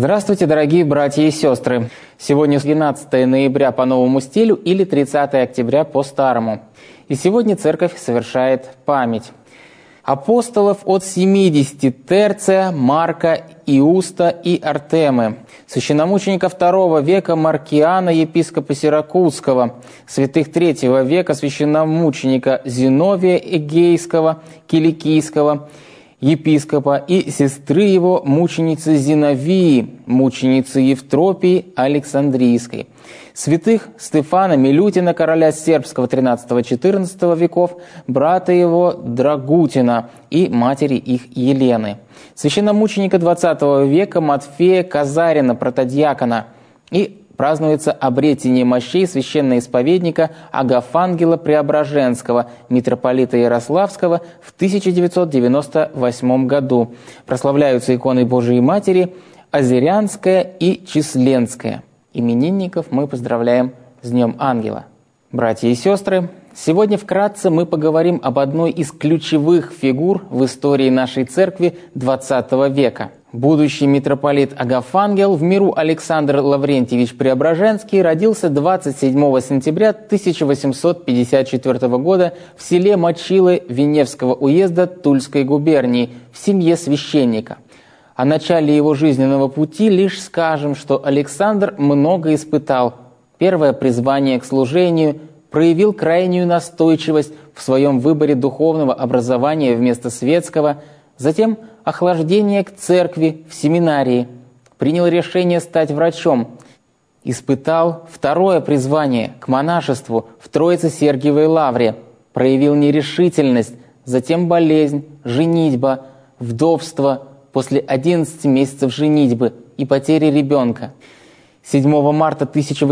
Здравствуйте, дорогие братья и сестры! Сегодня 12 ноября по новому стилю или 30 октября по старому. И сегодня Церковь совершает память апостолов от 70 Терция, Марка, Иуста и Артемы, священномученика II века Маркиана, епископа Сиракузского, святых III века священномученика Зиновия Эгейского, Киликийского, епископа и сестры его, мученицы Зиновии, мученицы Евтропии Александрийской, святых Стефана Милютина, короля сербского 13-14 веков, брата его Драгутина и матери их Елены, священномученика 20 века Матфея Казарина, протодиакона, и празднуется обретение мощей священноисповедника Агафангела Преображенского, митрополита Ярославского в 1998 году. Прославляются иконы Божией Матери Азерянская и Численская. Именинников мы поздравляем с Днем Ангела. Братья и сестры, сегодня вкратце мы поговорим об одной из ключевых фигур в истории нашей церкви XX века. Будущий митрополит Агафангел в миру Александр Лаврентьевич Преображенский родился 27 сентября 1854 года в селе Мочилы Веневского уезда Тульской губернии в семье священника. О начале его жизненного пути лишь скажем, что Александр много испытал. Первое призвание к служению, проявил крайнюю настойчивость в своем выборе духовного образования вместо светского, затем охлаждение к церкви в семинарии, принял решение стать врачом, испытал второе призвание к монашеству в Троице-Сергиевой лавре, проявил нерешительность, затем болезнь, женитьба, вдовство после 11 месяцев женитьбы и потери ребенка. 7 марта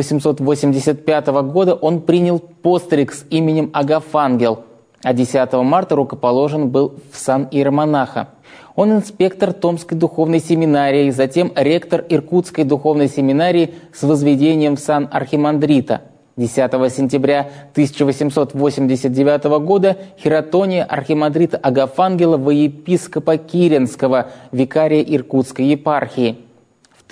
1885 года он принял постриг с именем Агафангел, а 10 марта рукоположен был в сан иеромонаха. Он инспектор Томской духовной семинарии, затем ректор Иркутской духовной семинарии с возведением в сан архимандрита. 10 сентября 1889 года хиратония архимандрита Агафангела во епископа Киренского, викария Иркутской епархии. В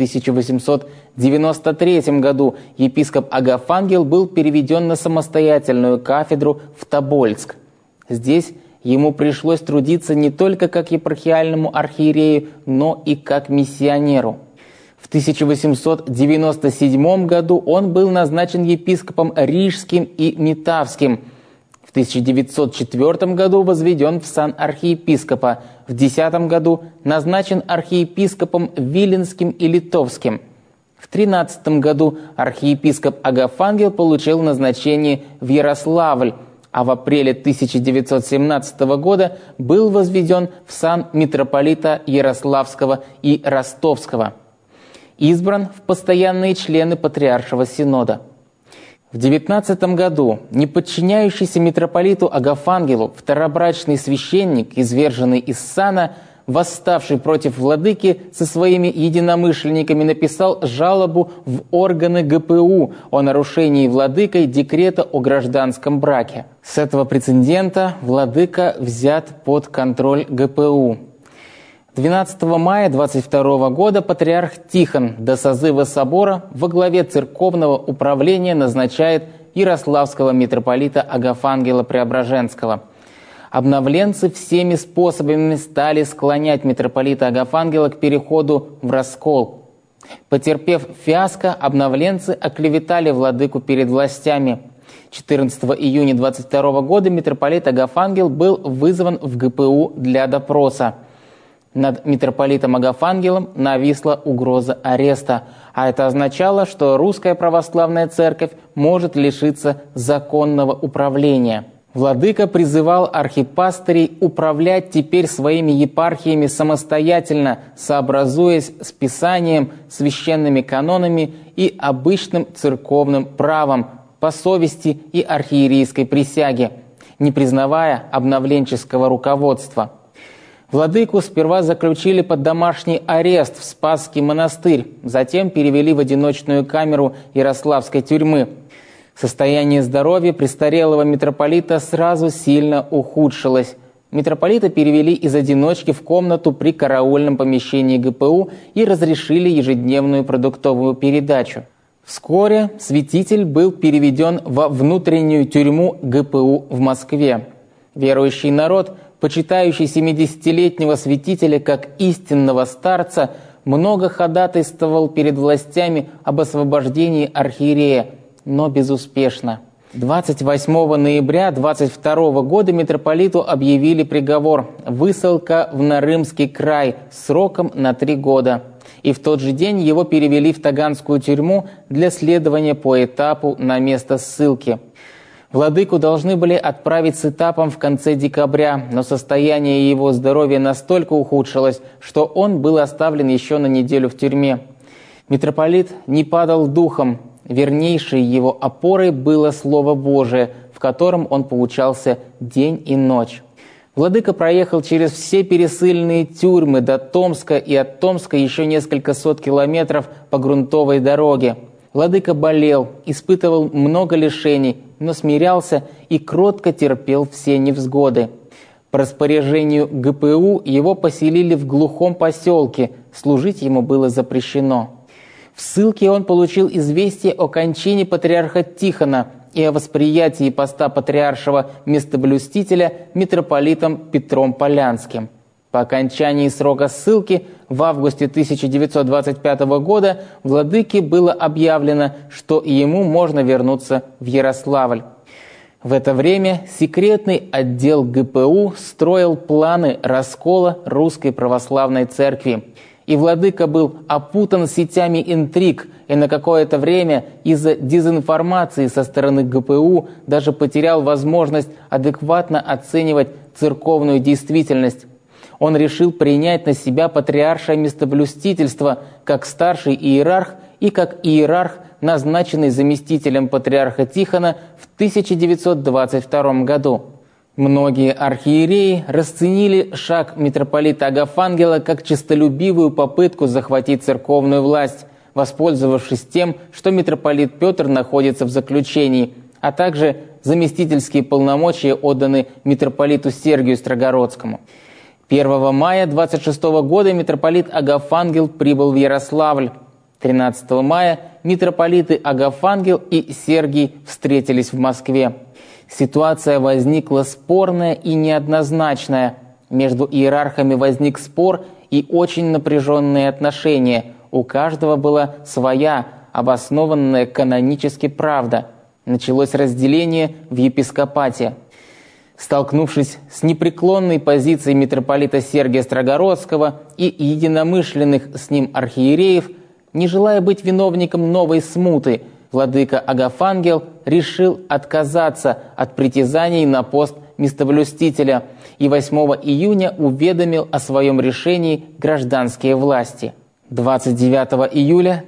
1893 году епископ Агафангел был переведен на самостоятельную кафедру в Тобольск. Здесь ему пришлось трудиться не только как епархиальному архиерею, но и как миссионеру. В 1897 году он был назначен епископом Рижским и Метавским. В 1904 году возведен в сан архиепископа. В 2010 году назначен архиепископом Виленским и Литовским. В 13 году архиепископ Агафангел получил назначение в Ярославль, а в апреле 1917 года был возведен в сан митрополита Ярославского и Ростовского. Избран в постоянные члены Патриаршего Синода. В 19 году неподчиняющийся митрополиту Агафангелу второбрачный священник, изверженный из сана, восставший против владыки, со своими единомышленниками написал жалобу в органы ГПУ о нарушении владыкой декрета о гражданском браке. С этого прецедента владыка взят под контроль ГПУ. 12 мая 22 года патриарх Тихон до созыва собора во главе церковного управления назначает ярославского митрополита Агафангела Преображенского. Обновленцы всеми способами стали склонять митрополита Агафангела к переходу в раскол. Потерпев фиаско, обновленцы оклеветали владыку перед властями. 14 июня 22 года митрополит Агафангел был вызван в ГПУ для допроса. Над митрополитом Агафангелом нависла угроза ареста, а это означало, что Русская Православная Церковь может лишиться законного управления. Владыка призывал архипастырей управлять теперь своими епархиями самостоятельно, сообразуясь с Писанием, священными канонами и обычным церковным правом по совести и архиерейской присяге, не признавая обновленческого руководства. Владыку сперва заключили под домашний арест в Спасский монастырь, затем перевели в одиночную камеру Ярославской тюрьмы. Состояние здоровья престарелого митрополита сразу сильно ухудшилось. митрополита перевели из одиночки в комнату при караульном помещении ГПУ и разрешили ежедневную продуктовую передачу. Вскоре святитель был переведен во внутреннюю тюрьму ГПУ в Москве. Верующий народ, почитающий 70-летнего святителя как истинного старца, много ходатайствовал перед властями об освобождении архиерея, но безуспешно. 28 ноября 22 года митрополиту объявили приговор – высылка в Нарымский край сроком на 3 года. И в тот же день его перевели в Таганскую тюрьму для следования по этапу на место ссылки. Владыку должны были отправить с этапом в конце декабря, но состояние его здоровья настолько ухудшилось, что он был оставлен еще на неделю в тюрьме. Митрополит не падал духом. Вернейшей его опорой было Слово Божие, в котором он поучался день и ночь. Владыка проехал через все пересыльные тюрьмы до Томска и от Томска еще несколько сот километров по грунтовой дороге. Владыка болел, испытывал много лишений, но смирялся и кротко терпел все невзгоды. По распоряжению ГПУ его поселили в глухом поселке, служить ему было запрещено. В ссылке он получил известие о кончине патриарха Тихона и о восприятии поста патриаршего местоблюстителя митрополитом Петром Полянским. По окончании срока ссылки в августе 1925 года владыке было объявлено, что ему можно вернуться в Ярославль. В это время секретный отдел ГПУ строил планы раскола Русской Православной Церкви. И владыка был опутан сетями интриг, и на какое-то время из-за дезинформации со стороны ГПУ даже потерял возможность адекватно оценивать церковную действительность. Он решил принять на себя патриаршее местоблюстительство как старший иерарх и как иерарх, назначенный заместителем патриарха Тихона в 1922 году. Многие архиереи расценили шаг митрополита Агафангела как честолюбивую попытку захватить церковную власть, воспользовавшись тем, что митрополит Петр находится в заключении, а также заместительские полномочия отданы митрополиту Сергию Строгородскому. 1 мая 26 года митрополит Агафангел прибыл в Ярославль. 13 мая митрополиты Агафангел и Сергий встретились в Москве. Ситуация возникла спорная и неоднозначная. Между иерархами возник спор и очень напряженные отношения. У каждого была своя, обоснованная канонически правда. Началось разделение в епископате. Столкнувшись с непреклонной позицией митрополита Сергия Строгородского и единомышленных с ним архиереев, не желая быть виновником новой смуты, владыка Агафангел решил отказаться от притязаний на пост местоблюстителя и 8 июня уведомил о своем решении гражданские власти. 29 июля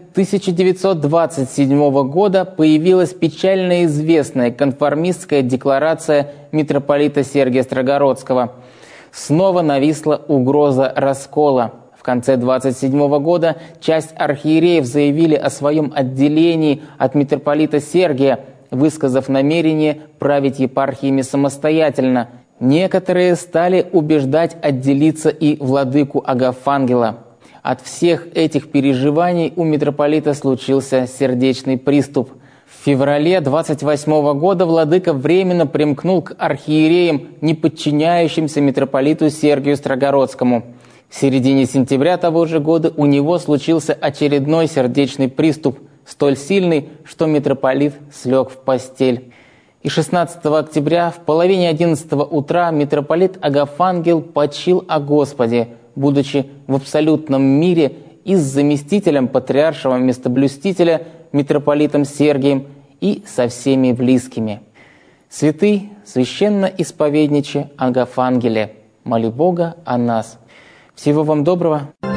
1927 года появилась печально известная конформистская декларация митрополита Сергия Строгородского. Снова нависла угроза раскола. В конце 27 года часть архиереев заявили о своем отделении от митрополита Сергия, высказав намерение править епархиями самостоятельно. Некоторые стали убеждать отделиться и владыку Агафангела. От всех этих переживаний у митрополита случился сердечный приступ. В феврале 28 года владыка временно примкнул к архиереям, не подчиняющимся митрополиту Сергию Строгородскому. В середине сентября того же года у него случился очередной сердечный приступ, столь сильный, что митрополит слег в постель. И 16 октября в половине 11 утра митрополит Агафангел почил о Господе, будучи в абсолютном мире и с заместителем патриаршего местоблюстителя митрополитом Сергием и со всеми близкими. Святый священно-исповедниче Агафангеле, моли Бога о нас. Всего вам доброго.